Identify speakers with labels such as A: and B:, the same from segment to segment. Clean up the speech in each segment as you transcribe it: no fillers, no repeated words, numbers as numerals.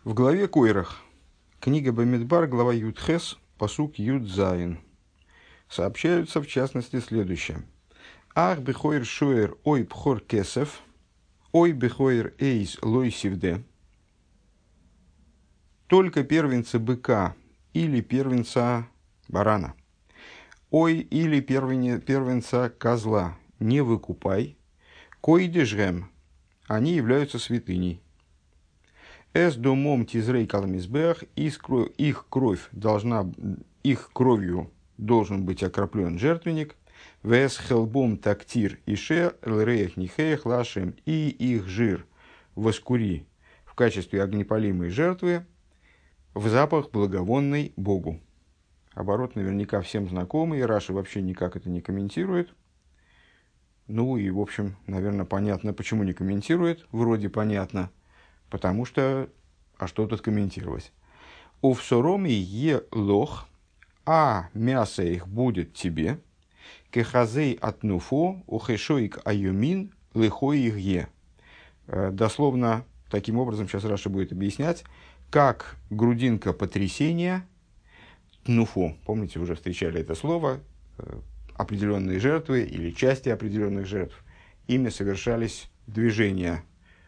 A: В главе Койрах, книга Бамидбар, глава Юдхес, пасук Юдзайн, сообщаются в частности следующее. Ах бихойр шуэр ой пхор кесев, ой бихойр эйс лой сивде. Только первенца быка или первенца барана, ой или первенца козла не выкупай, койдежгем, они являются святыней. Эс домом тизрей каламизбех, их кровью должен быть окроплен жертвенник. Вес хелбом тактир ише лрех нихеях лашем, и их жир воскури в качестве огнепалимой жертвы в запах благовонный Богу. Оборот наверняка всем знакомый, Раши вообще никак это не комментирует. Ну и, в общем, наверное, понятно, почему не комментирует. Вроде понятно. Потому что, а что тут комментировать? У всороми е лох, а мясо их будет тебе, кехазей атнуфо, ухешоик аюмин, лихой их е. Дословно, таким образом, сейчас Раша будет объяснять, как грудинка потрясения, тнуфо, помните, уже встречали это слово, определенные жертвы или части определенных жертв, ими совершались движения,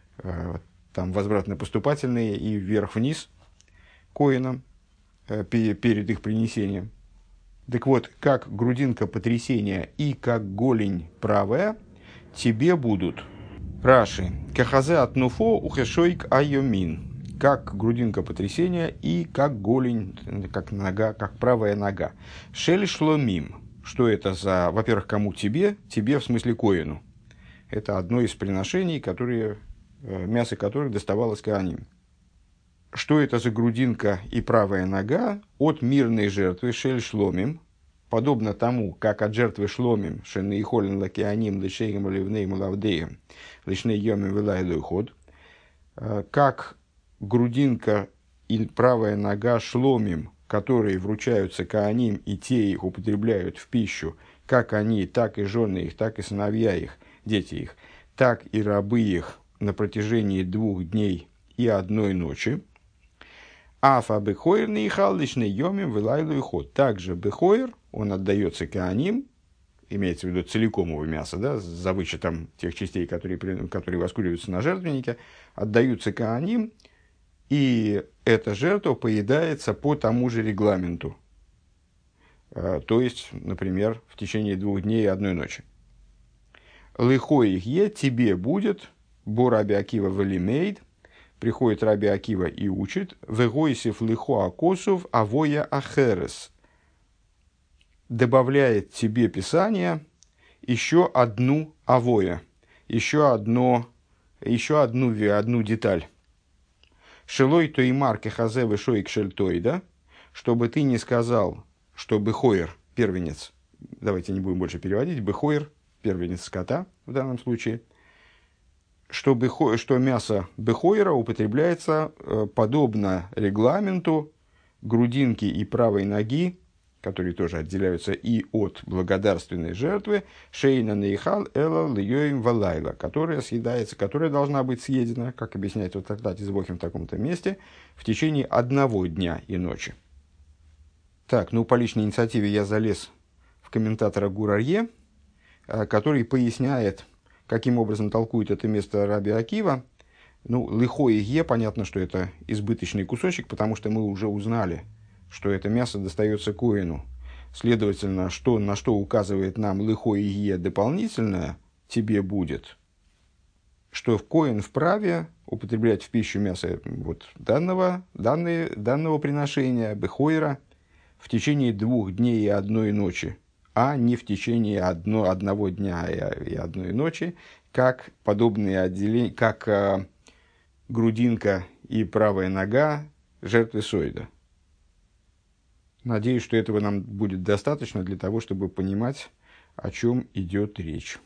A: там возвратно-поступательные и вверх-вниз коинам перед их принесением. Так вот, как грудинка потрясения и как голень правая тебе будут. Раши. Кахазе атнуфо ухешойк айомин. Как грудинка потрясения и как голень, как нога, как правая нога. Шель шломим. Что это за, во-первых, кому тебе? Тебе в смысле коину. Это одно из приношений, мясо которых доставалось коаним. Что это за грудинка и правая нога? От мирной жертвы шель шломим, подобно тому, как от жертвы шломим, шенный холен лакианим, лишейгам ливнейм лавдеем, лишней йомим вилайлой ход, как грудинка и правая нога шломим, которые вручаются коаним, и те их употребляют в пищу, как они, так и жены их, так и сыновья их, дети их, так и рабы их на протяжении 2 дней и 1 ночи. Афа бехойр нейхал лишней йомим вилайлу и ход. Также бехойр, он отдается коаним, имеется в виду целиком его мясо, да, за вычетом тех частей, которые воскуриваются на жертвеннике, отдаются коаним, и эта жертва поедается по тому же регламенту. То есть, например, в течение 2 дней и 1 ночи. Лихой их е, тебе будет, бо Раби Акива велимейд, приходит Раби Акива и учит, вегойсев лихо акосов авоя ахерес, добавляет тебе Писание еще одну авоя, еще одну деталь. Шелой то и марки хазе вышоик шельтойда, чтобы ты не сказал, что бехойр, первенец, давайте не будем больше переводить, бехойр, первенец скота в данном случае, что мясо бехойра употребляется подобно регламенту грудинки и правой ноги, которые тоже отделяются и от благодарственной жертвы, шейна нейхал эла льёим валайла, которая съедается, которая должна быть съедена, как объясняет вот Тартат Избохим в таком-то месте, в течение 1 дня и ночи. Так, по личной инициативе я залез в комментатора Гур Арье, который поясняет, каким образом толкует это место Раби Акива. Лихой е, понятно, что это избыточный кусочек, потому что мы уже узнали, что это мясо достается коину. Следовательно, на что указывает нам лихой е дополнительное, тебе будет, что в коин вправе употреблять в пищу мясо данного приношения, бехойра, в течение 2 дней и 1 ночи, а не в течение 1 дня и 1 ночи, как подобные отделения, как грудинка и правая нога жертвы сойда. Надеюсь, что этого нам будет достаточно для того, чтобы понимать, о чем идет речь.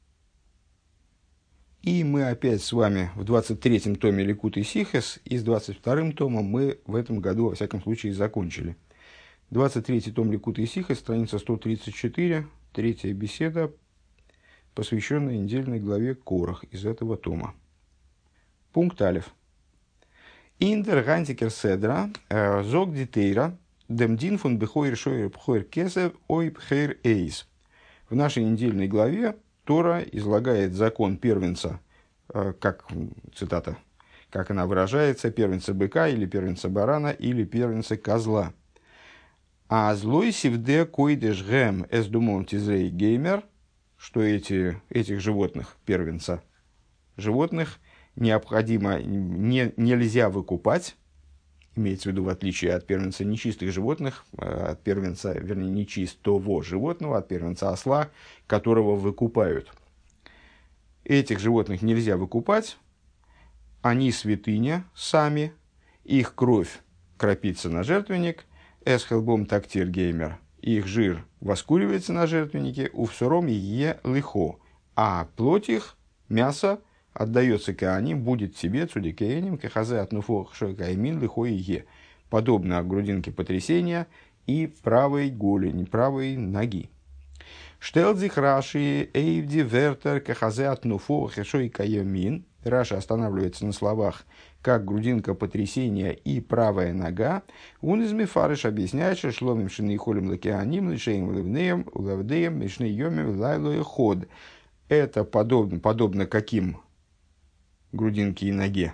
A: И мы опять с вами в 23-м томе Ликутей Сихес, и с 22-м томом мы в этом году, во всяком случае, закончили. 23-й том Ликутей Сихес, страница 134, 3-я беседа, посвященная недельной главе Корах из этого тома. Пункт алеф. Индер гантикер седра зог дитейра дем дин фун бехойр шойр пхойр кесев ой пхейр эйс. В нашей недельной главе Тора излагает закон первенца, как, цитата, как она выражается, первенца быка или первенца барана или первенца козла. А злой сивде койдеш гэм эс думон тизрей геймер, что этих животных, первенца животных, необходимо, нельзя выкупать, имеется в виду в отличие от первенца нечистых животных, от первенца, вернее, нечистого животного, от первенца осла, которого выкупают. Этих животных нельзя выкупать, они святыня сами, их кровь кропится на жертвенник, эсхелбом тактир геймер, их жир воскуривается на жертвеннике, увсуром е лихо, а плоть их, мясо, отдается кааним, будет тебе, цудикеяним, кахазе атнуфох шойкаймин лихо и е, подобно грудинке потрясения и правой голени, правой ноги. Штелдзих Раши эйвди вертер кахазе атнуфох шойкаймин. Раша останавливается на словах как грудинка потрясения и правая нога. Он из Мефарыш объясняет, что шломим шины холим лакеаним, лишеем левнеем, улавдеем, мишны йомим, лайлой ход. Это подобно каким грудинке и ноге?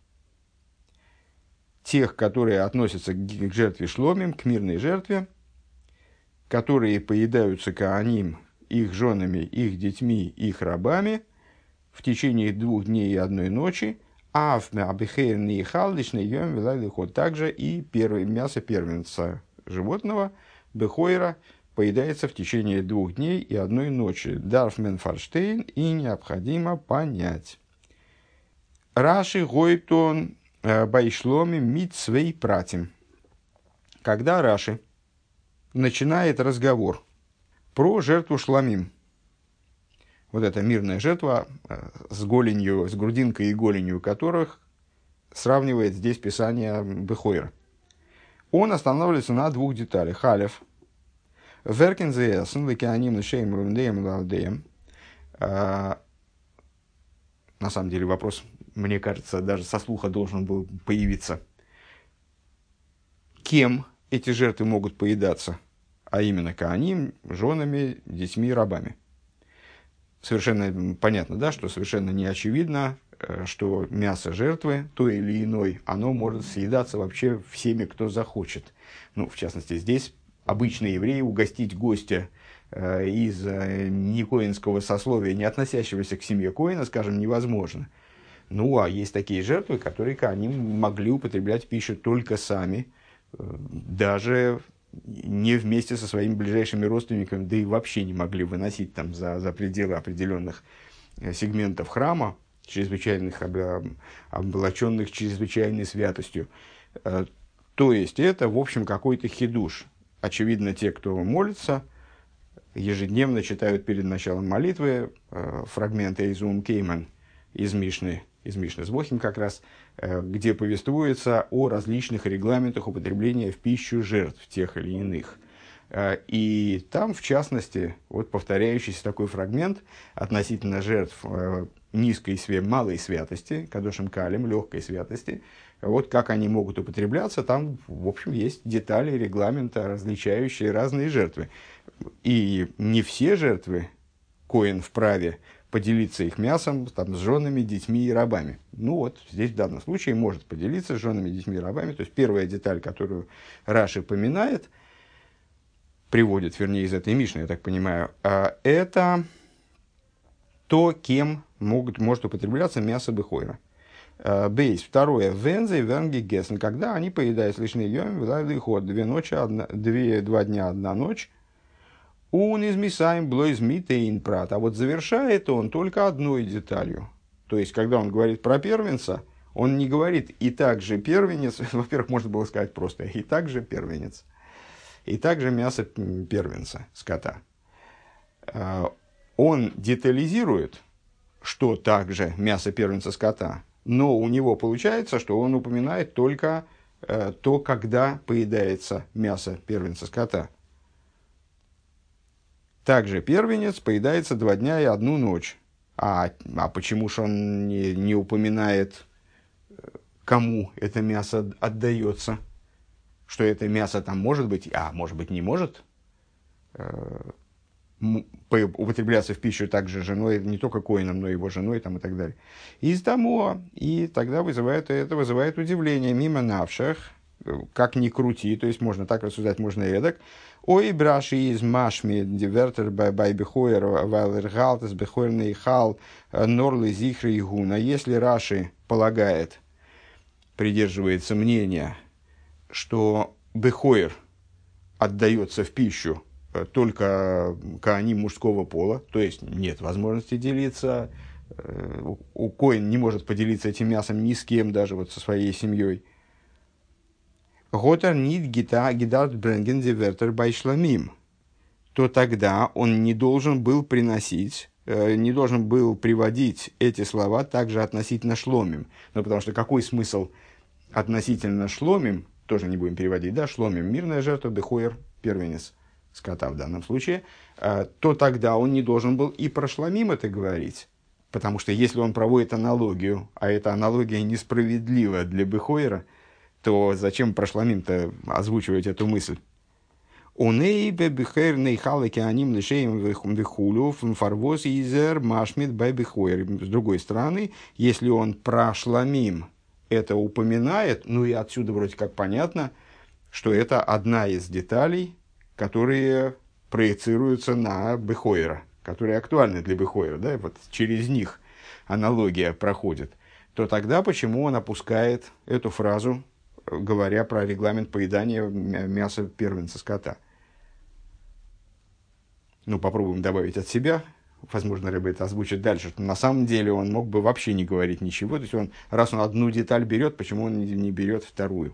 A: Тех, которые относятся к жертве шломим, к мирной жертве, которые поедаются кааним, их женами, их детьми, их рабами в течение 2 дней и 1 ночи, а в абихейрный халдичный йом вилайный ход также и мясо первенца животного, бехойра, поедается в течение 2 дней и 1 ночи. Дарфмен фарштейн, и необходимо понять. Раши гойтон байшломи митцвей пратим. Когда Раши начинает разговор про жертву шламим, вот эта мирная жертва с голенью, с грудинкой и голенью которых сравнивает здесь Писание Бехойра. Он останавливается на 2 деталях. Халев. Веркен зеэсен, лекианим лишеем румдеем лавдеем. На самом деле вопрос, мне кажется, даже со слуха должен был появиться. Кем эти жертвы могут поедаться? А именно кааним, женами, детьми, рабами. Совершенно понятно, да, что совершенно не очевидно, что мясо жертвы, той или иной, оно может съедаться вообще всеми, кто захочет. Ну, в частности, здесь обычный еврей угостить гостя из некоинского сословия, не относящегося к семье коина, скажем, невозможно. Ну, а есть такие жертвы, которые они могли употреблять в пищу только сами, даже не вместе со своими ближайшими родственниками, да и вообще не могли выносить там за пределы определенных сегментов храма, чрезвычайных, облаченных чрезвычайной святостью. То есть, это, в общем, какой-то хидуш. Очевидно, те, кто молится, ежедневно читают перед началом молитвы фрагменты из Кейман, из Мишны Звохим как раз, где повествуется о различных регламентах употребления в пищу жертв тех или иных. И там, в частности, вот повторяющийся такой фрагмент относительно жертв малой святости, кадошим калим, легкой святости, вот как они могут употребляться, там, в общем, есть детали регламента, различающие разные жертвы. И не все жертвы коэн вправе поделиться их мясом там, с женами, детьми и рабами. Ну вот, здесь в данном случае может поделиться с женами, детьми и рабами. То есть, первая деталь, которую Раши приводит, вернее, из этой Мишны, я так понимаю, это то, кем может употребляться мясо бехойра. Бейс. Второе. Вензе венги гесен. Когда они поедают лишний йом, вилайный ход. 2 дня, 1 ночь. Он из мисаем блойз митейн прат. А вот завершает он только одной деталью. То есть, когда он говорит про первенца, он не говорит и также первенец. Во-первых, можно было сказать просто и также первенец. И также мясо первенца, скота. Он детализирует, что также мясо первенца скота. Но у него получается, что он упоминает только то, когда поедается мясо первенца скота. Также первенец поедается 2 дня и 1 ночь. А почему же он не упоминает кому это мясо отдается, что это мясо там может быть, а может быть не может употребляться в пищу также женой, не только коином, но и его женой там, и так далее. Из того, и тогда это вызывает удивление. Мимо навших, как ни крути, то есть можно так рассуждать, можно и эдак. Ой, браши из машми, дивертер бай бихойер, вайлергалтес, бихойерный хал, норлы зихры и гуна. Если Раши полагает, придерживается мнения, что бихойер отдается в пищу только коаним мужского пола, то есть нет возможности делиться, у коин не может поделиться этим мясом ни с кем, даже вот со своей семьей. Готер нит гидарт бренген дивертер байшламим, то тогда он не должен был приносить, не должен был приводить эти слова также относительно шломим. Ну, потому что какой смысл относительно шломим, тоже не будем переводить, да, шломим, мирная жертва, бехойер, первенец скота в данном случае, то тогда он не должен был и про шломим это говорить. Потому что если он проводит аналогию, а эта аналогия несправедлива для бехойера, то зачем про шломим-то озвучивать эту мысль? С другой стороны, если он про шламим это упоминает, ну и отсюда вроде как понятно, что это одна из деталей, которые проецируются на бехойра, которые актуальны для бехойра, да, вот через них аналогия проходит, то тогда почему он опускает эту фразу, говоря про регламент поедания мяса первенца скота? Ну, попробуем добавить от себя. Возможно, Рэбе это озвучит дальше, что на самом деле он мог бы вообще не говорить ничего. То есть, раз он одну деталь берет, почему он не берет вторую?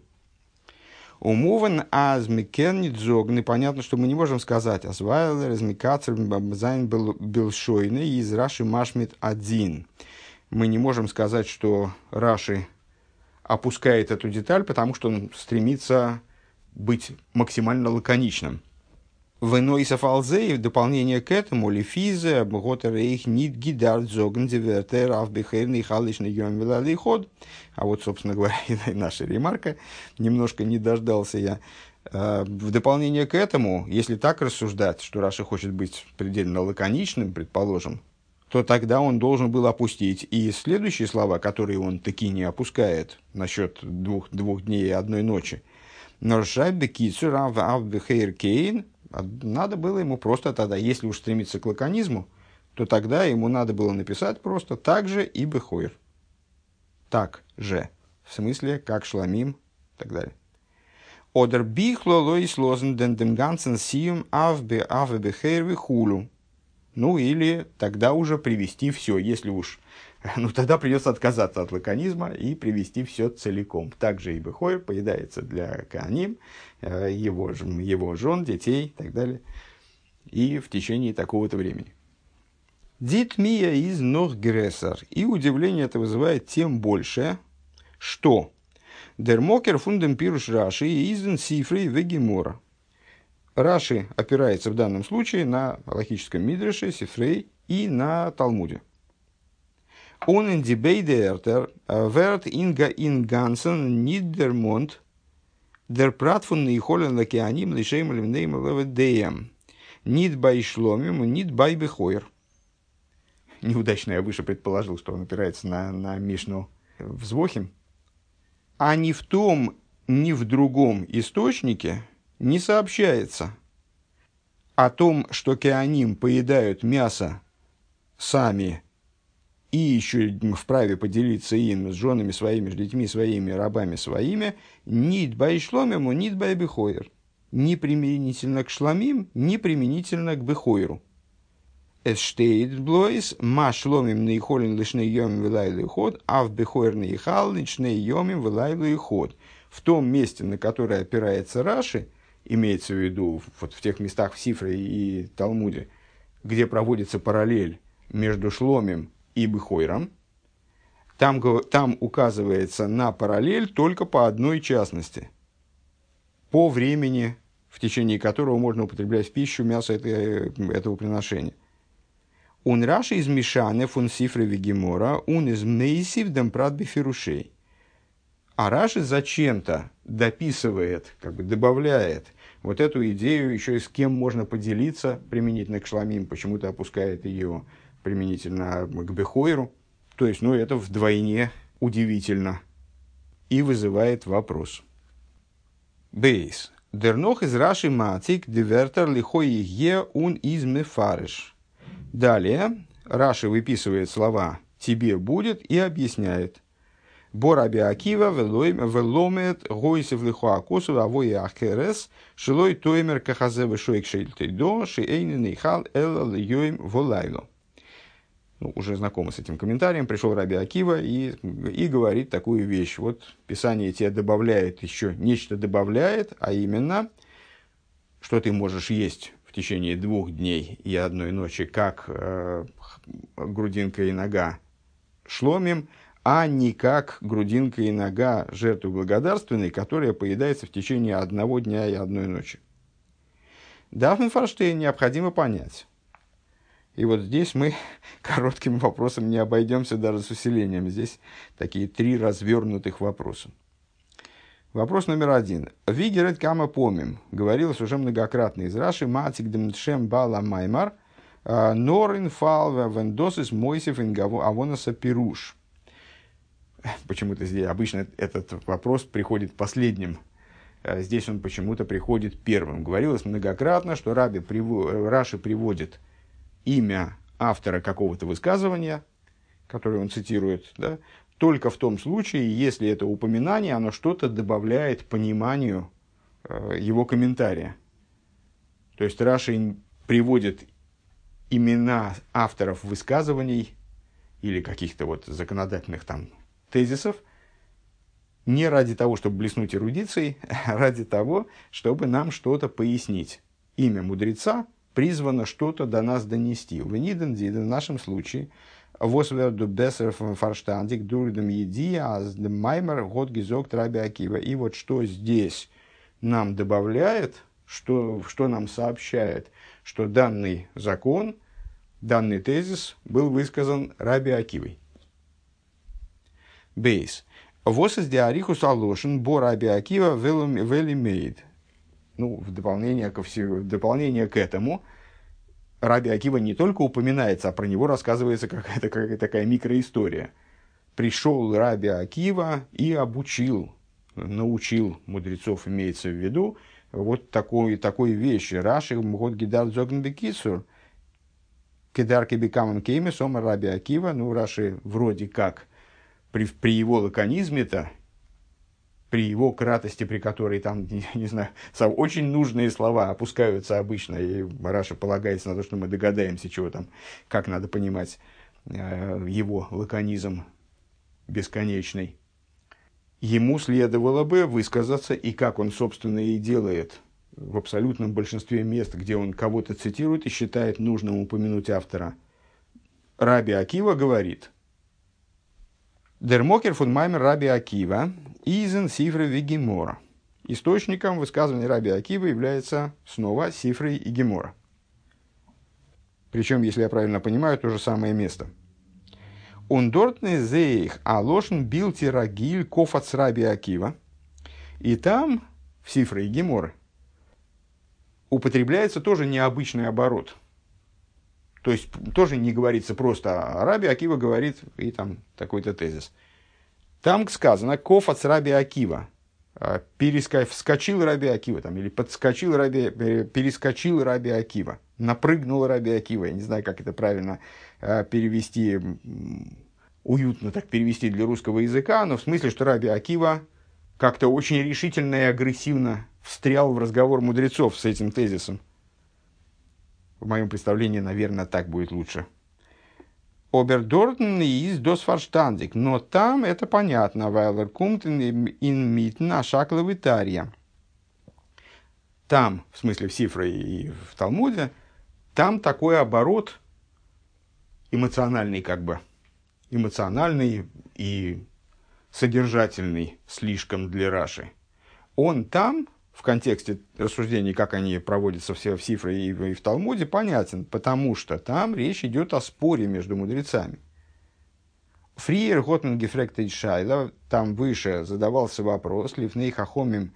A: Умован азмикернидзогны, понятно, что мы не можем сказать азвайлер, азмикацер, зайн белшойны из Раши машмит один. Мы не можем сказать, что Раши опускает эту деталь, потому что он стремится быть максимально лаконичным. В Нойсов Алзей, в дополнение к этому, Лефизе, Готер их нит гидард зоген дивертер авбехерный халишный йомвелалый ход. А вот, собственно говоря, и наша ремарка, немножко не дождался я. В дополнение к этому, если так рассуждать, что Раши хочет быть предельно лаконичным, предположим, то тогда он должен был опустить и следующие слова, которые он таки не опускает насчет двух дней и одной ночи. Норшайбе кицур авбехер кейн. Надо было ему просто тогда, если уж стремиться к лаконизму, то тогда ему надо было написать просто «так же» и «бехойр». «Так же». В смысле, как шламим и так далее. «Одер бихло лоис лозен ден дем гансен сиум авбе бехейр вихулу». Ну, или тогда уже привести все, если уж... Ну, тогда придется отказаться от лаконизма и привести все целиком. Также и бехойр поедается для коаним, его жен, детей и так далее. И в течение такого-то времени. Дит мия из нохгрессер. И удивление это вызывает тем больше, что дермокер фундем пируш Раши и изден сифрей вегемора. Раши опирается в данном случае на логическом мидреше, сифрей и на Талмуде. Он in die Beide wird in Ganzen Niedermond der Prat von Nicholen Lakianim Lishem Lemneim Levedеем Нит бай шломим, нит бай бехойр. Неудачно я выше предположил, что он опирается на Мишну в Звохим. А ни в том, ни в другом источнике не сообщается о том, что кеаним поедают мясо сами и еще вправе поделиться им с женами своими, с детьми своими, рабами своими, нит бай шломиму, нит бай бехойр. Ни применительно к шламим, ни применительно к бехойру. Es steht bloß, ма шломим нейхолин лишней йомим вилайлый ход, а в бехойр нейхал лишней йомим вилайлый ход. В том месте, на которое опирается Раши, имеется в виду вот в тех местах в Сифре и Талмуде, где проводится параллель между шломим и бехойром, там указывается на параллель только по одной частности, по времени, в течение которого можно употреблять в пищу мясо этого приношения. Он Раши из Мишане фун Сифры Вегемора, он из Мейсив дем прат бифирушей. А Раши зачем-то дописывает, как бы добавляет вот эту идею еще и с кем можно поделиться применительно к шламим, почему-то опускает ее применительно к бехойру. То есть, ну, это вдвойне удивительно и вызывает вопрос. Бейс. Дернох из Раши матик девертер лихой е ун из мефариш. Далее Раши выписывает слова «тебе будет» и объясняет. Бор Раби Акива веломет гойсев лихуа косу авой ахерес шилой тоймер кахазе вешойк шейльтейдо шиэйни нейхал элла льёйм волайло. Уже знакомы с этим комментарием, пришел Раби Акива и говорит такую вещь. Вот Писание тебе добавляет еще, нечто добавляет, а именно, что ты можешь есть в течение 2 дней и 1 ночи, как грудинка и нога шломим, а не как грудинка и нога жертвы благодарственной, которая поедается в течение 1 дня и 1 ночи. Дафн Фарштейн необходимо понять. И вот здесь мы коротким вопросом не обойдемся даже с усилением. Здесь такие 3 развернутых вопроса. Вопрос номер 1. Вигерет кама помим. Говорилось уже многократно из Раши. Матик демтшем бала маймар. Норин фал вендосис мойсев ингаво авонаса пируш. Почему-то здесь обычно этот вопрос приходит последним. Здесь он почему-то приходит первым. Говорилось многократно, что Раши приводит имя автора какого-то высказывания, которое он цитирует, да, только в том случае, если это упоминание, оно что-то добавляет пониманию его комментария. То есть Раши приводит имена авторов высказываний или каких-то вот законодательных там тезисов не ради того, чтобы блеснуть эрудицией, а ради того, чтобы нам что-то пояснить. Имя мудреца призвано что-то до нас донести. В нашем случае, и вот что здесь нам добавляет, что нам сообщает, что данный закон, данный тезис был высказан Раби Акивой. Бейс. Вос из диарихус алошен бо Раби Акива велимейд. В дополнение к этому, Раби Акива не только упоминается, а про него рассказывается какая-то такая микроистория. Пришел Раби Акива и научил мудрецов, имеется в виду, вот такой вещи. Раши мгот гидар зогн бекисур, кедарки бекаман кейме сома Раби Акива. Раши вроде как при его лаконизме-то, при его кратости, при которой там, не знаю, очень нужные слова опускаются обычно, и Раши полагается на то, что мы догадаемся, чего там, как надо понимать его лаконизм бесконечный. Ему следовало бы высказаться, и как он, собственно, и делает в абсолютном большинстве мест, где он кого-то цитирует и считает нужным упомянуть автора. Раби Акива говорит: «Дермокер фун маймер Раби Акива изен сифры вегемора». Источником высказывания Раби Акивы является снова сифры и гемора. Причем, если я правильно понимаю, то же самое место. «Он дортный зейх алошен билти рагиль кофац Раби Акива». И там, в сифры и гемора, употребляется тоже необычный оборот. То есть, тоже не говорится просто, а Раби Акива говорит, и там такой-то тезис. Там сказано «кофац Раби Акива», «вскочил Раби Акива», там, или «перескочил Раби Акива», «напрыгнул Раби Акива». Я не знаю, как это правильно перевести, уютно так перевести для русского языка, но в смысле, что Раби Акива как-то очень решительно и агрессивно встрял в разговор мудрецов с этим тезисом. В моем представлении, наверное, так будет лучше. Обердортен из досфарштандик. Но там это понятно. Вайлер кумт ин митна шакловитария. Там, в смысле в Сифре и в Талмуде, там такой оборот эмоциональный эмоциональный и содержательный слишком для Раши. Он там, в контексте рассуждений, как они проводятся все в Сифре и в Талмуде, понятен, потому что там речь идет о споре между мудрецами. Фриер Готмен Гефректа Шайла, там выше задавался вопрос, Лифней Хахомим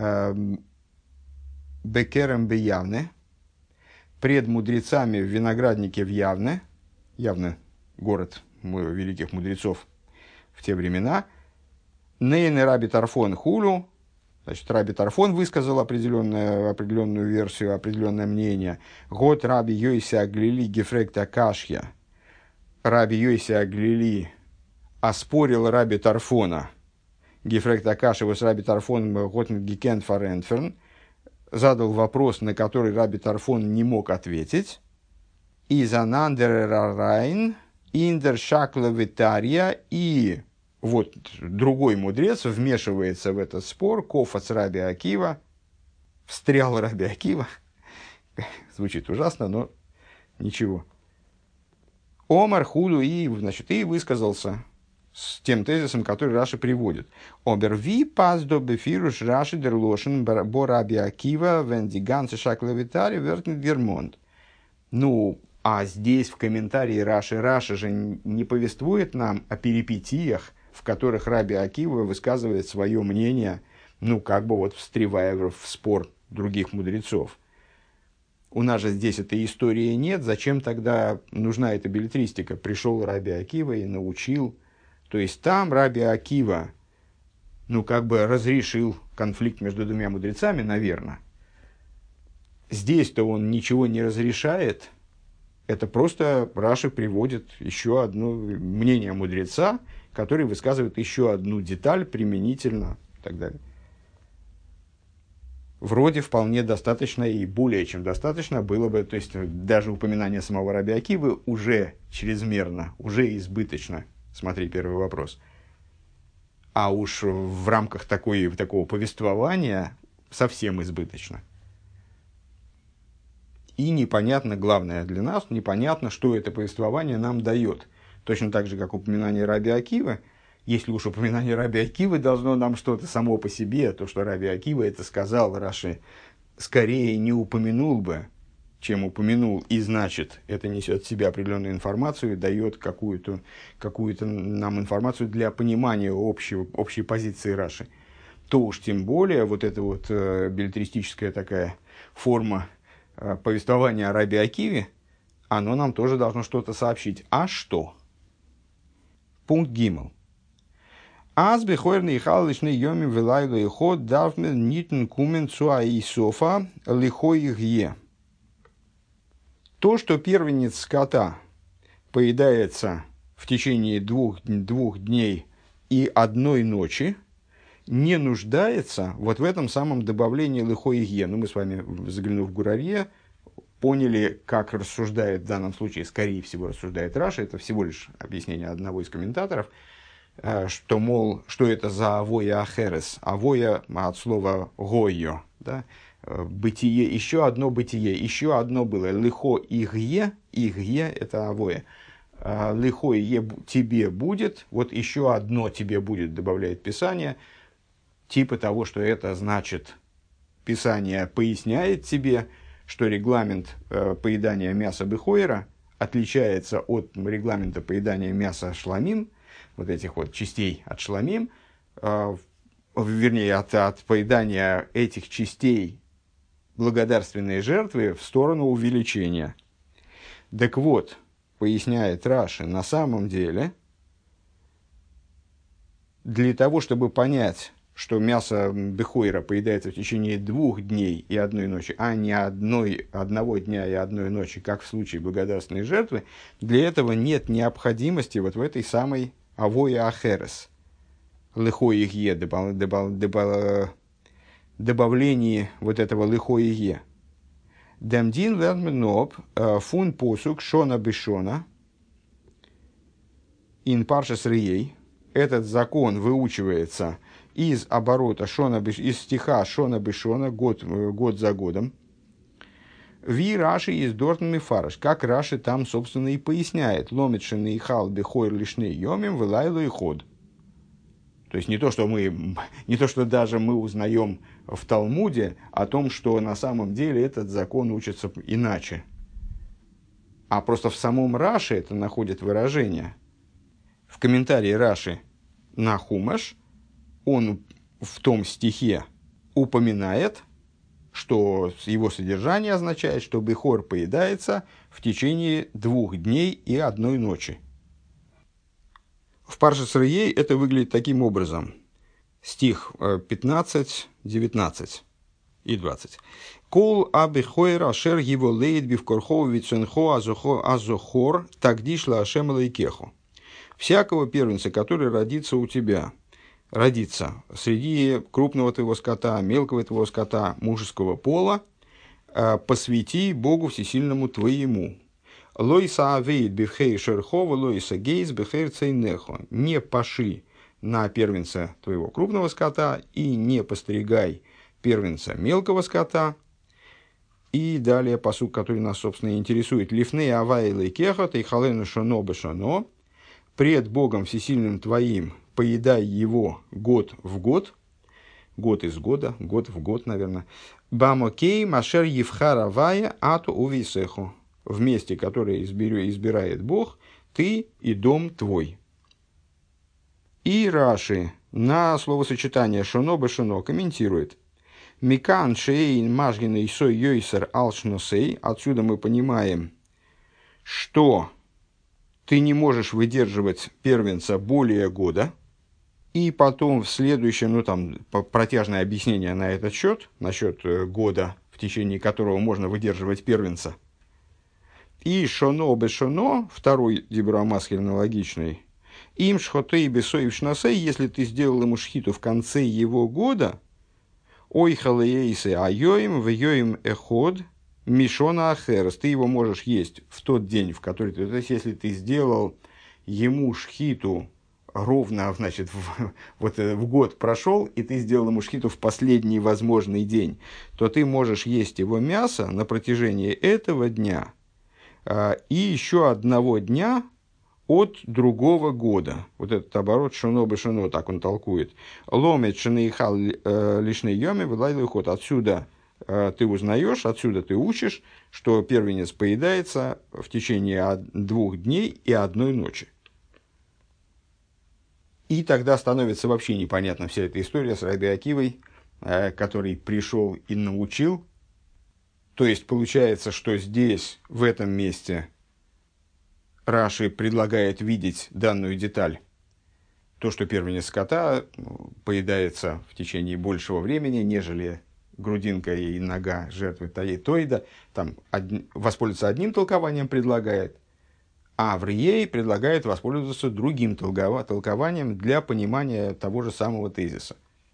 A: Бекерем Беявне, пред мудрецами в винограднике в Явне, Явне город великих мудрецов в те времена, Нейн Раби Тарфон Хулю, значит, Раби Тарфон высказал определенную версию, определенное мнение. Год Раби Йоси Аглили Гефректа Кашья. Раби Йоси Аглили оспорил Раби Тарфона. Гефректа Кашья с Раби Тарфон Готн Гикен Фаренферн. Задал вопрос, на который Раби Тарфон не мог ответить. Изанандер Райн, Индер Шакла Витария, и вот другой мудрец вмешивается в этот спор, Кофац Раби Акива, встрял Раби Акива, звучит ужасно, но ничего. Омар Худу и высказался с тем тезисом, который Раши приводит. Оберви паздо бефируш Раши дерлошен бо Раби Акива вендиганцы Шакла Витария вертнет Гермонт. Ну, а здесь в комментарии Раши же не повествует нам о перипетиях, в которых Раби Акива высказывает свое мнение, ну, как бы вот встревая в спор других мудрецов. У нас же здесь этой истории нет, зачем тогда нужна эта беллетристика? Пришел Раби Акива и научил. То есть там Раби Акива, ну, как бы разрешил конфликт между двумя мудрецами, наверное. Здесь-то он ничего не разрешает. Это просто Раши приводит еще одно мнение мудреца, который высказывает еще одну деталь применительно и так далее. Вроде вполне достаточно и более чем достаточно было бы, то есть даже упоминание самого Раби Акивы уже чрезмерно, уже избыточно. Смотри, первый вопрос. А уж в рамках такого повествования совсем избыточно. И непонятно, главное для нас, непонятно, что это повествование нам дает. Точно так же, как упоминание Раби Акивы. Если уж упоминание Раби Акивы должно нам что-то само по себе, то, что Раби Акива это сказал, Раши скорее не упомянул бы, чем упомянул, и значит, это несет в себе определенную информацию, дает какую-то нам информацию для понимания общей позиции Раши. То уж тем более вот эта вот беллетристическая такая форма повествования о Раби Акиве, оно нам тоже должно что-то сообщить. А что? Пункт Гимл. Аз бехойрный халличный йоми вилайло и ход давмен нитн кумен цуа и софа лихой гье. То, что первенец скота поедается в течение двух дней и одной ночи, не нуждается вот в этом самом добавлении лихой гье. Ну, мы с вами, заглянув в Гурарье, поняли, как рассуждает в данном случае, скорее всего, рассуждает Раши. Это всего лишь объяснение одного из комментаторов, что, мол, что это за авоя ахерес. Авоя от слова гойо, да? Бытие, еще одно бытие, еще одно было. Лихо игье, игье это авоя. Лихо игье тебе будет, вот еще одно тебе будет, добавляет Писание, типа того, что это значит. Писание поясняет тебе, что регламент поедания мяса бехойра отличается от регламента поедания мяса шламим, вот этих вот частей от шламим, вернее, от поедания этих частей благодарственной жертвы в сторону увеличения. Так вот, поясняет Раши, на самом деле, для того, чтобы понять, что мясо бехойра поедается в течение 2 дней и 1 ночи, а не одного дня и 1 ночи, как в случае благодарственной жертвы, для этого нет необходимости вот в этой самой авоя ахерес, лихой игье, добавлении вот этого лихой игье. Демдин лерменоп фун посук шона бешона ин паршас рией. Этот закон выучивается из оборота из стиха Шона Бешона, год за годом. Ви Раши из Дортн Мифараш, как Раши там, собственно, и поясняет. Ломитшины и хал бехойр лишний йомим вылайло и ход. То есть не то, что даже мы узнаем в Талмуде о том, что на самом деле этот закон учится иначе. А просто в самом Раши это находит выражение. в комментарии Раши на Хумаш, он в том стихе упоминает, что его содержание означает, что бехор поедается в течение 2 дней и 1 ночи. В Паршас Реей это выглядит таким образом. Стих 15, 19 и 20. «Кол абихойр ашер его лейд бивкорхо виценхо азохор тагдишла ашем лейкехо». Всякого первенца, который родится у тебя, родится среди крупного твоего скота, мелкого твоего скота, мужеского пола, посвяти Богу Всесильному твоему. Лойса авейд бифхей шерхова, лойса гейс бифхей цейнехо. Не паши на первенца твоего крупного скота и не постригай первенца мелкого скота. И далее пасук, который нас, собственно, интересует. Лифней авайлы кеха, тейхалену шоно бешоно. Пред Богом Всесильным твоим поедай его год в год. Год из года, год в год, наверное. Бамокей машер евхаравая ату увисеху. В месте, которое избирает Бог, ты и дом твой. И Раши на словосочетание шоно бешоно комментирует. Микан шейн мажгина исой йойсер алшносей. Отсюда мы понимаем, что ты не можешь выдерживать первенца более года. И потом в следующем, протяжное объяснение на этот счет, насчет года, в течение которого можно выдерживать первенца. И шоно бешоно, второй дибурамасхель аналогичный, им шхотей бесоев шнасей, если ты сделал ему шхиту в конце его года, ой халеейсы айоим вьоим эход мишона ахерес, ты его можешь есть в тот день, в который ты, то есть если ты сделал ему шхиту ровно, значит, в год прошел, и ты сделал ему шхиту в последний возможный день, то ты можешь есть его мясо на протяжении этого дня и еще 1 дня от другого года. Вот этот оборот шоно бешоно, так он толкует. Ломет шенейхал лишней йоме вылайлый ход. Отсюда ты узнаешь, отсюда ты учишь, что первенец поедается в течение 2 дней и 1 ночи. И тогда становится вообще непонятна вся эта история с Раби Акивой, который пришел и научил. То есть получается, что здесь, в этом месте, Раши предлагает видеть данную деталь. То, что первенец скота поедается в течение большего времени, нежели грудинка и нога жертвы Тойда. Там воспользоваться одним толкованием предлагает, а в Рией предлагает воспользоваться другим толкованием для понимания того же самого тезиса.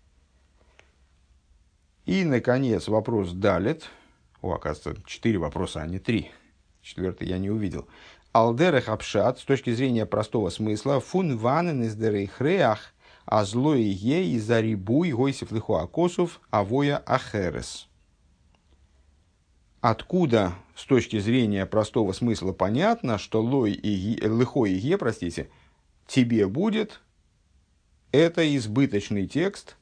A: И, наконец, вопрос далит. Оказывается, 4 вопроса, а не 3. 4-й я не увидел. Алдерех апшат, с точки зрения простого смысла, фун ванен из дерейхреах, а злой ей за рибуй гойсиф лихуакосов авоя ахерес. Откуда, с точки зрения простого смысла, понятно, что лихой и е, простите, тебе будет, это избыточный текст,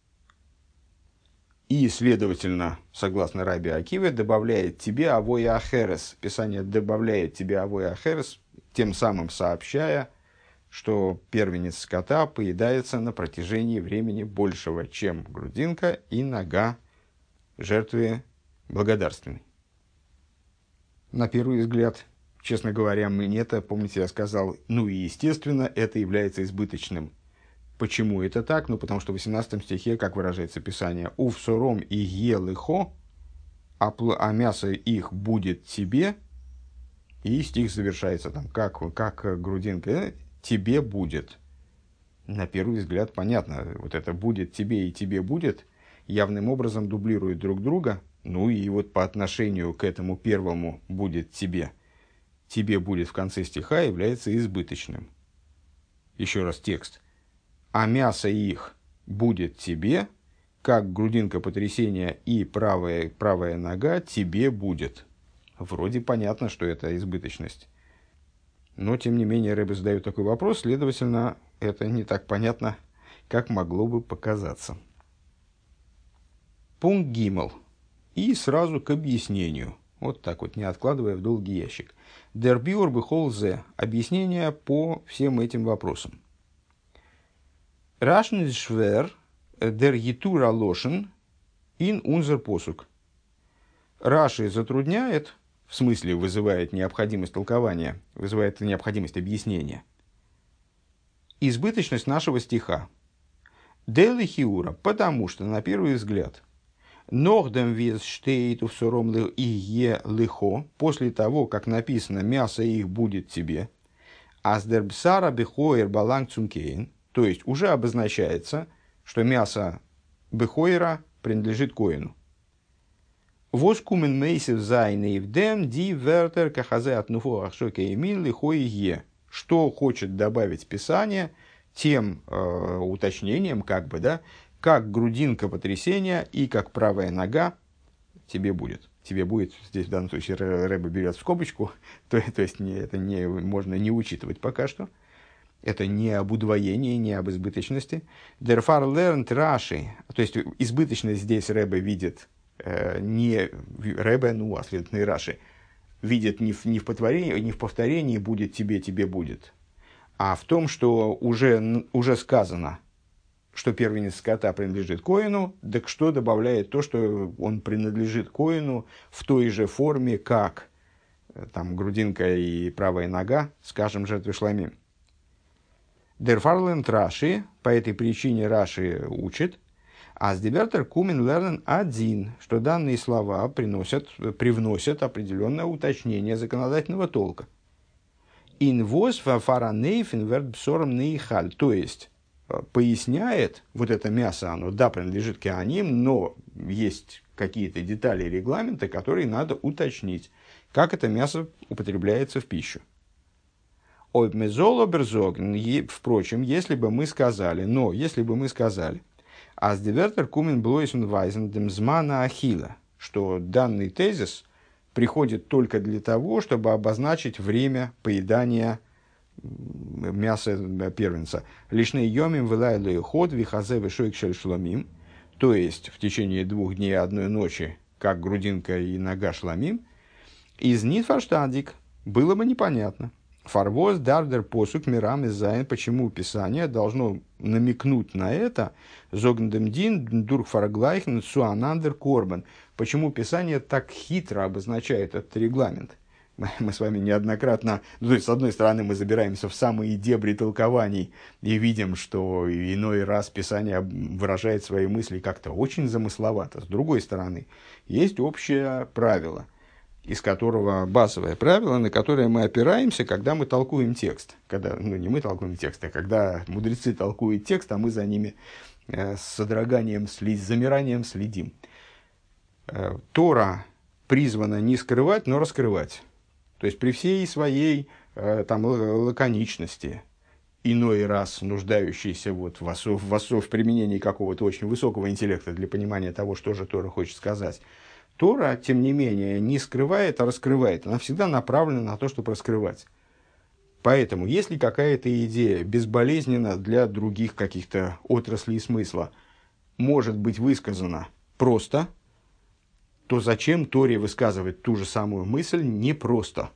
A: и, следовательно, согласно Раби Акиве, добавляет тебе авоя ахерес. Писание добавляет тебе авоя ахерес, тем самым сообщая, что первенец скота поедается на протяжении времени большего, чем грудинка и нога жертвы благодарственной. На первый взгляд, честно говоря, мне-то, помните, я сказал, и естественно, это является избыточным. Почему это так? Потому что в 18 стихе, как выражается Писание, «Ув сором и ел ихо, а мясо их будет тебе», и стих завершается там, как грудинка, «тебе будет». На первый взгляд понятно, вот это «будет тебе» и «тебе будет» явным образом дублируют друг друга, и вот по отношению к этому первому «будет тебе», «тебе будет» в конце стиха является избыточным. Еще раз текст. А мясо их будет тебе, как грудинка потрясения и правая нога тебе будет. Вроде понятно, что это избыточность. Но, тем не менее, Ребе задает такой вопрос, следовательно, это не так понятно, как могло бы показаться. Пункт Гимел. И сразу к объяснению. Вот так вот, не откладывая в долгий ящик. Der Biur bechol ze. Объяснение по всем этим вопросам. Raschen ist schwer, der Yitura loschen in unser Posuk. Раши затрудняет, в смысле вызывает необходимость толкования, вызывает необходимость объяснения, избыточность нашего стиха. Дели хиура, потому что, на первый взгляд, нордем вес штейт в сором и е лихо, после того, как написано «мясо их будет тебе», аздербсара бехоер баланг цумкейн, то есть уже обозначается, что мясо бехоера принадлежит коину. Воскумен мейсев зайны евдем ди вертер кахазе от нуфо ахшоке емин лихо и е. Что хочет добавить Писание тем уточнением, как бы, да, как грудинка потрясения и как правая нога тебе будет. Тебе будет, здесь в данном случае Рэбе берет в скобочку, то есть это не, можно не учитывать пока что. Это не об удвоении, не об избыточности. Therefore learned Rashi, то есть избыточность здесь Рэбе видит не Рэбе, ну, а следовательно и Раши, видит не в повторении будет тебе, тебе будет, а в том, что уже сказано, что первенец скота принадлежит коину, так что добавляет то, что он принадлежит коину в той же форме, как там грудинка и правая нога, скажем, жертвы шламим. Дерфарленд Раши, по этой причине Раши учит, а с дебертер кумен лернен один, что данные слова привносят определенное уточнение законодательного толка. Инвоз фафаранейфен вербсором нейхаль, то есть поясняет, вот это мясо, оно да, принадлежит кеаним, но есть какие-то детали регламента, которые надо уточнить, как это мясо употребляется в пищу. Впрочем, если бы мы сказали, а с дивертер кумен блойсен вайзен демзмана ахила, что данный тезис приходит только для того, чтобы обозначить время поедания мяса первенца. Лишний йомим вылайлы ход вихазе вишойк шельшломим, то есть в течение 2 дней и 1 ночи, как грудинка и нога шламим, из нитфарштадик было бы непонятно. Фарвоз дардер посук мирам изайн, почему Писание должно намекнуть на это, зогндемдин дурх фарглайхн суанандер корбан, почему Писание так хитро обозначает этот регламент. Мы с вами неоднократно, то есть, с одной стороны, мы забираемся в самые дебри толкований и видим, что иной раз Писание выражает свои мысли как-то очень замысловато. С другой стороны, есть общее правило, из которого базовое правило, на которое мы опираемся, когда мы толкуем текст. Когда, не мы толкуем текст, а когда мудрецы толкуют текст, а мы за ними с содроганием, с замиранием следим. Тора призвана не скрывать, но раскрывать. То есть при всей своей лаконичности, иной раз нуждающейся в применении какого-то очень высокого интеллекта для понимания того, что же Тора хочет сказать, Тора, тем не менее, не скрывает, а раскрывает. Она всегда направлена на то, чтобы раскрывать. Поэтому, если какая-то идея безболезненно для других каких-то отраслей смысла может быть высказана просто, то зачем Торе высказывать ту же самую мысль непросто?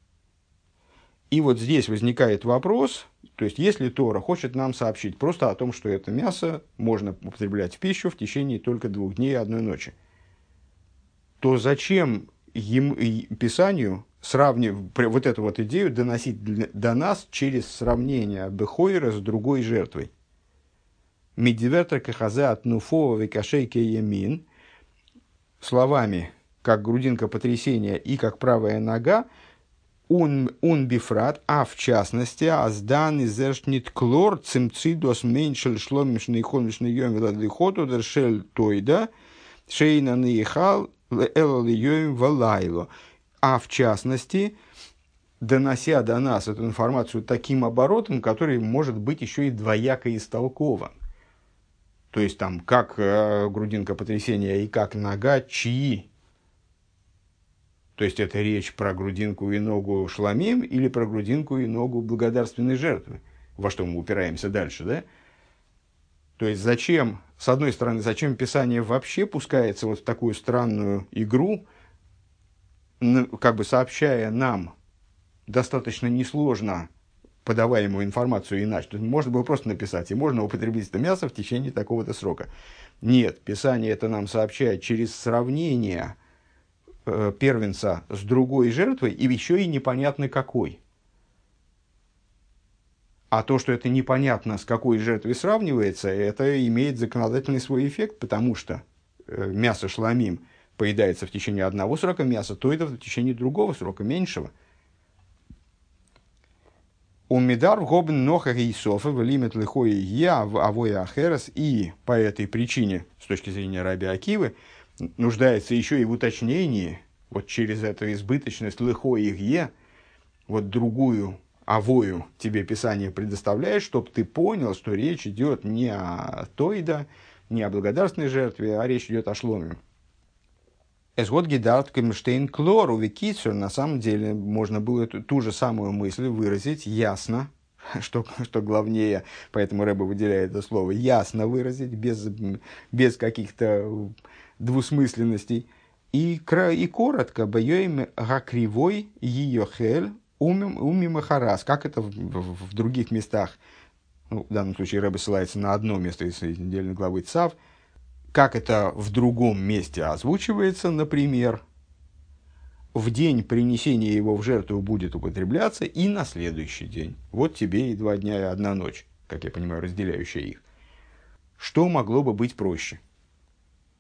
A: И вот здесь возникает вопрос, то есть если Тора хочет нам сообщить просто о том, что это мясо можно употреблять в пищу в течение только 2 дней и 1 ночи, то зачем Писанию вот эту вот идею доносить до нас через сравнение Бехойра с другой жертвой? Мидивертер кахазе от нуфова векашейке ямин, словами, как грудинка потрясения и как правая нога, он бифрат, а в частности, аздан изершнит клор цимцидос меньшель шломишный хомишный йом веладлихоту дершель тойда шейна наихал элалиём валайло. А в частности, донося до нас эту информацию таким оборотом, который может быть еще и двояко истолкован. То есть, там, как грудинка потрясения и как нога, чьи. То есть, это речь про грудинку и ногу шламим или про грудинку и ногу благодарственной жертвы, во что мы упираемся дальше, да? То есть, зачем, с одной стороны, зачем Писание вообще пускается вот в такую странную игру, как бы сообщая нам достаточно несложно подаваемую информацию иначе. То есть можно было просто написать, и можно употребить это мясо в течение такого-то срока. Нет, Писание это нам сообщает через сравнение первенца с другой жертвой, и еще и непонятно какой. А то, что это непонятно, с какой жертвой сравнивается, это имеет законодательный свой эффект, потому что мясо шламим поедается в течение одного срока мяса, то это в течение другого срока, меньшего. Умидар гобн ноха гейсофа в лимит лихой я в авоя ахерас, и по этой причине, с точки зрения раби Акивы, нуждается еще и в уточнении, вот через эту избыточность лихой е, вот другую авою тебе Писание предоставляет, чтобы ты понял, что речь идет не о тойда, не о благодарственной жертве, а речь идет о шломе. Эсгот гидарт кемштейн клору викицер, на самом деле можно было ту же самую мысль выразить ясно, что главнее, поэтому Рэбе выделяет это слово, ясно выразить, без каких-то двусмысленностей, и коротко, бьёим гакривой ее хель, умимахарас, как это в других местах, ну, в данном случае Рэбе ссылается на одно место из недельной главы Цав, как это в другом месте озвучивается, например, в день принесения его в жертву будет употребляться и на следующий день. Вот тебе и 2 дня и 1 ночь, как я понимаю, разделяющая их. Что могло бы быть проще?